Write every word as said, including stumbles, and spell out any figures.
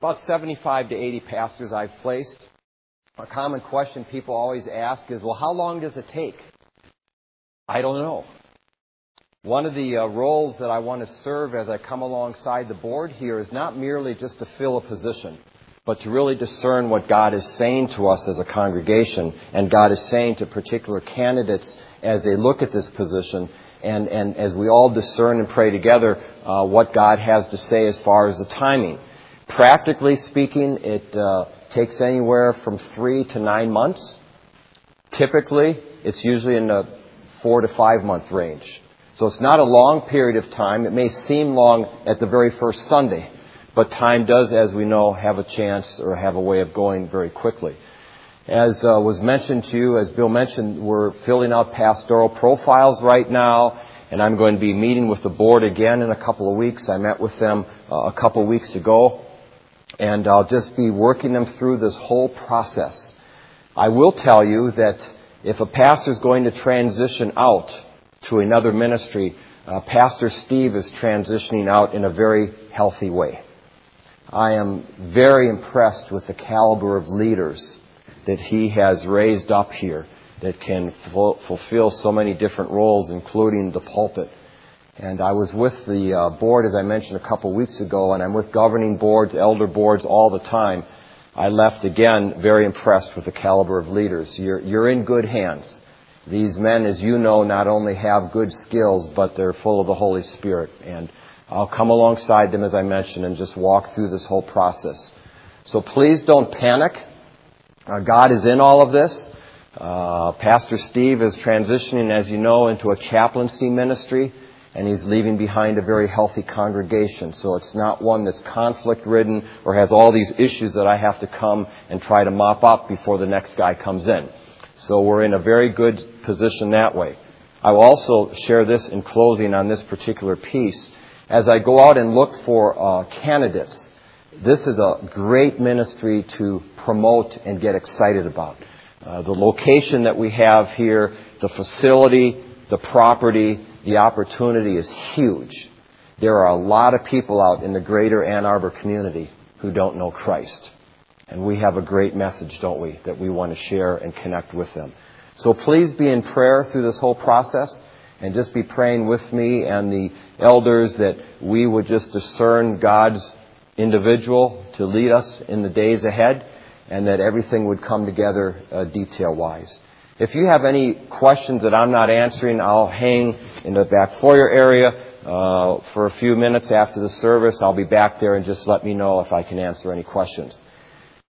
about seventy-five to eighty pastors I've placed. A common question people always ask is, well, how long does it take? I don't know. One of the uh, roles that I want to serve as I come alongside the board here is not merely just to fill a position, but to really discern what God is saying to us as a congregation, and God is saying to particular candidates as they look at this position, and, and as we all discern and pray together uh, what God has to say as far as the timing. Practically speaking, it uh, takes anywhere from three to nine months. Typically, it's usually in the four to five month range. So it's not a long period of time. It may seem long at the very first Sunday, but time does, as we know, have a chance or have a way of going very quickly. As uh, was mentioned to you, as Bill mentioned, we're filling out pastoral profiles right now, and I'm going to be meeting with the board again in a couple of weeks. I met with them uh, a couple of weeks ago, and I'll just be working them through this whole process. I will tell you that if a pastor is going to transition out to another ministry, uh, Pastor Steve is transitioning out in a very healthy way. I am very impressed with the caliber of leaders that he has raised up here that can ful- fulfill so many different roles, including the pulpit. And I was with the uh, board, as I mentioned a couple weeks ago, and I'm with governing boards, elder boards all the time. I left, again, very impressed with the caliber of leaders. You're, you're in good hands. These men, as you know, not only have good skills, but they're full of the Holy Spirit. And I'll come alongside them, as I mentioned, and just walk through this whole process. So please don't panic. Uh, God is in all of this. Uh, Pastor Steve is transitioning, as you know, into a chaplaincy ministry, and he's leaving behind a very healthy congregation. So it's not one that's conflict-ridden or has all these issues that I have to come and try to mop up before the next guy comes in. So we're in a very good position that way. I will also share this in closing on this particular piece. As I go out and look for uh, candidates, this is a great ministry to promote and get excited about. Uh, the location that we have here, the facility, the property, the opportunity is huge. There are a lot of people out in the greater Ann Arbor community who don't know Christ. And we have a great message, don't we, that we want to share and connect with them. So please be in prayer through this whole process, and just be praying with me and the elders that we would just discern God's individual to lead us in the days ahead, and that everything would come together uh, detail-wise. If you have any questions that I'm not answering, I'll hang in the back foyer area uh, for a few minutes after the service. I'll be back there, and just let me know if I can answer any questions.